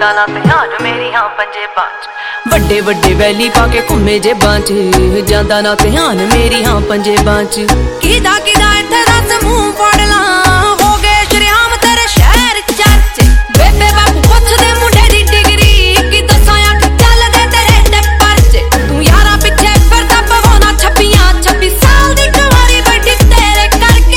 ਜਾਂਦਾ ਨਾ ਧਿਆਨ ਮੇਰੀਆਂ ਪੰਜੇਬਾਂ ਚ। ਵੱਡੇ ਵੱਡੇ ਵੈਲੀ ਪਾ ਕੇ ਘੁੰਮੇ ਜੇਬਾਂ ਚ, ਜਾਂਦਾ ਨਾ ਧਿਆਨ ਮੇਰੀਆਂ ਪੰਜੇਬਾਂ ਚ। ਕਿਦਾ ਕਿਦਾ ਇੱਥੇ ਦੱਸ ਮੂੰਹ ਫੜ ਲਾਂ, ਹੋ ਗਏ ਸ਼ਰਿਆਮ ਤੇਰੇ ਸ਼ਹਿਰ ਚਰਚੇ। ਬੇਬੇ ਬਾਪੂ ਪੁੱਛਦੇ ਮੁੰਡੇ ਦੀ ਡਿਗਰੀ, ਕੀ ਦੱਸਾਂ ਅੱਖ ਚੱਲਦੇ ਤੇਰੇ ਤੇ ਪਰਚੇ। ਤੂੰ ਯਾਰਾਂ ਪਿੱਛੇ ਫਿਰਦਾ ਪਵਾਉਣਾ 26 ਸਾਲ ਦੀ ਕੁਆਰੀ ਵੱਡੀ ਤੇਰੇ ਕਰਕੇ।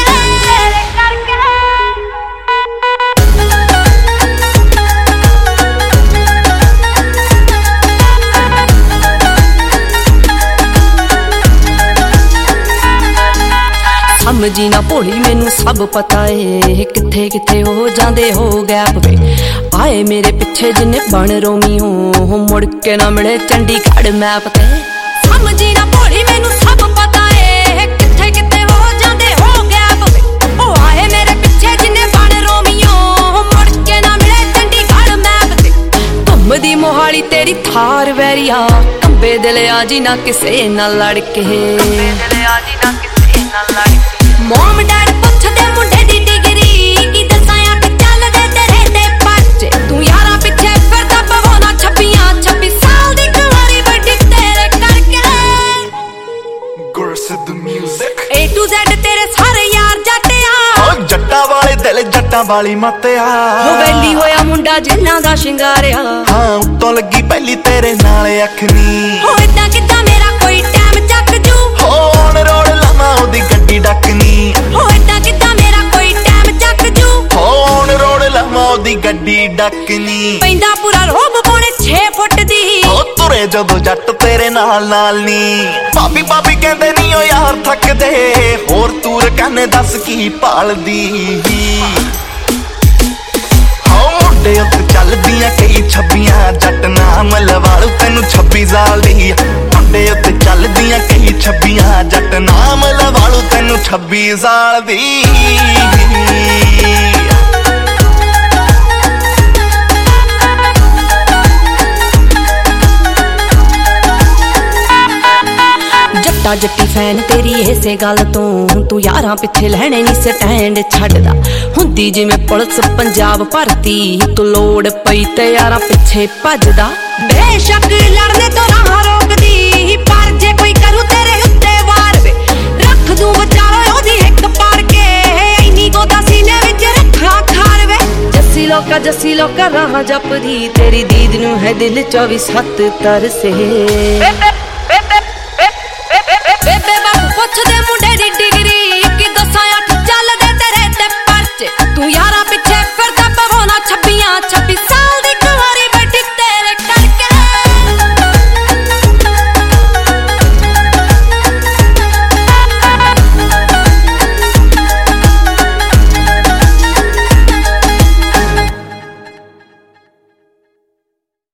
ਸਮਝੀ ਨਾ ਭੋਲੀ ਮੈਨੂੰ ਸਭ ਪਤਾ ਏ, ਕਿੱਥੇ ਕਿੱਥੇ ਹੋ ਜਾਂਦੇ ਹੋ ਗੈਪ ਵੇ। ਆਏ ਮੇਰੇ ਪਿੱਛੇ ਜਿੰਨੇ ਬਣ ਰੋਮੀਓ, ਮੁੜ ਕੇ ਨਾ ਮਿਲੇ ਚੰਡੀਗੜ੍ਹ ਮੈਪ ਤੇ। ਸਮਝੀ ਨਾ ਭੋਲੀ ਮੈਨੂੰ ਸਭ ਪਤਾ ਏ, ਕਿੱਥੇ ਕਿੱਥੇ ਹੋ ਜਾਂਦੇ ਹੋ ਗੈਪ ਵੇ। ਉਹ ਆਏ ਮੇਰੇ ਪਿੱਛੇ ਜਿੰਨੇ ਬਣ ਰੋਮੀਓ, ਮੁੜ ਕੇ ਨਾ ਮਿਲੇ ਚੰਡੀਗੜ੍ਹ ਮੈਪ ਤੇ। ਘੁੰਮਦੀ ਮੋਹਾਲੀ ਤੇਰੀ ਥਾਰ ਵੈਰੀਆ, ਕੰਬੇ ਦਿਲ ਆ ਜੀ ਨਾ ਕਿਸੇ ਨਾਲ ਲੜ ਕੇ। ਕੰਬੇ ਦਿਲ ਆ ਜੀ ਨਾ ਕਿਸੇ ਨਾਲ ਲੜ ਕੇ। ਮੋਮ ਡੈਡ ਪੁੱਛਦੇ ਮੁੰਡੇ ਦੀ ਡਿਗਰੀ, ਕੀ ਦੱਸਾਂ ਅੱਖ ਚੱਲਦੇ ਤੇਰੇ ਤੇ ਪਰਚੇ। ਤੂੰ ਯਾਰਾਂ ਪਿੱਛੇ ਫਿਰਦਾ ਪਵਾਉਣਾ 26 ਸਾਲ ਦੀ ਕੁਆਰੀ ਵੱਡੀ ਤੇਰੇ ਕਰਕੇ। Gursidh music A to Z ਤੇਰੇ ਸਾਰੇ ਯਾਰ ਜੱਟਿਆ, ਓ ਜੱਟਾਂ ਵਾਲੇ ਦਿਲ ਜੱਟਾਂ ਵਾਲੀ ਮੱਤਿਆ। ਹੋ ਵੈਲੀ ਹੋਇਆ ਮੁੰਡਾ ਜਿੰਨਾਂ ਦਾ ਸ਼ਿੰਗਾਰਿਆ। ਹਾਂ ਉੱਤੋਂ ਲੱਗੀ ਪਹਿਲੀ ਤੇਰੇ ਨਾਲ ਅੱਖ ਨੀ। ਹੋ ਏਦਾਂ ਕਿੱਦਾਂ ਮੇਰਾ ਕੋਈ ਟਾਈਮ ਚੱਕ ਜੂ, ਹੋ ਔਨ ਰੋਡ ਲਾਵਾਂ ਉਹਦੀ ਗੱਡੀ ਡੱਕਨੀ। ਹੋ ਏਦਾਂ ਕਿੱਦਾਂ ਮੇਰਾ ਕੋਈ ਟਾਈਮ ਚੱਕ ਜੂ, ਹੋ ਔਨ ਰੋਡ ਲਾਵਾਂ ਉਹਦੀ ਗੱਡੀ ਡੱਕਨੀ। ਪੈਂਦਾ ਪੂਰਾ ਰੋਬ ਪੌਣੇ 6 ਫੁੱਟ ਦੀ। ਹੋ ਤੁਰੇ ਜਦੋਂ ਜੱਟ ਤੇਰੇ ਨਾਲ ਨਾਲ ਨੀ। ਭਾਬੀ ਭਾਬੀ ਕਹਿੰਦੇ ਨੀ ਓ ਯਾਰ ਥੱਕਦੇ, ਹੋਰ ਤੂਰ ਕਹਿੰਦੇ ਦੱਸ ਕੀ ਭਾਲਦੀ। ਹੋ ਮੁੰਡੇ ਉੱਤੇ ਚੱਲਦੀਆਂ ਕਈ 26 ਜੱਟ ਨਾਮ ਲਵਾਲੂ ਤੈਨੂੰ 26 ਸਾਲ ਦੀ। ਮੁੰਡੇ ਉੱਤੇ ਚੱਲਦੀਆਂ ਕਈ 26 ਜੱਟ ਨਾਮ ਲਵਾਲੂ ਤੈਨੂੰ 26 ਸਾਲ ਦੀ। ਜੱਟਾ ਜੱਟੀ ਫੈਨ ਤੇਰੀ ਇਸੇ ਗੱਲ ਤੋਂ, ਤੂੰ ਯਾਰਾਂ ਪਿੱਛੇ ਲੈਣੇ ਨੀ ਸਟੈਂਡ ਛੱਡਦਾ। ਹੁੰਦੀ ਜਿਵੇਂ ਪੁਲਿਸ ਪੰਜਾਬ ਭਰਤੀ, ਤੂੰ ਲੋੜ ਪਈ ਤੇ ਯਾਰਾਂ ਪਿੱਛੇ ਭੱਜਦਾ। ਬੇਸ਼ੱਕ ਲੜਨੇ ਤੋਂ ਰਾਹ ਰੋਕਦੀ, ਪਰ ਜੇ ਕੋਈ ਕਰੂ ਤੇਰੇ ਉੱਤੇ ਵਾਰ ਵੇ, ਰੱਖ ਦੂੰ ਵਿਚਾਲੇ ਉਹਦੀ ਹਿੱਕ ਪਾੜ ਕੇ। ਇੰਨੀ ਗੋਦਾ ਸੀਨੇ ਵਿੱਚ ਰੱਖਾਂ ਖਾਰ ਵੇ। ਜੱਸੀ ਲੋਕਾ ਰਾਹ ਜਪਦੀ, ਤੇਰੀ ਦੀਦ ਨੂੰ ਹੈ ਦਿਲ 24/7 ਤਰਸੇ।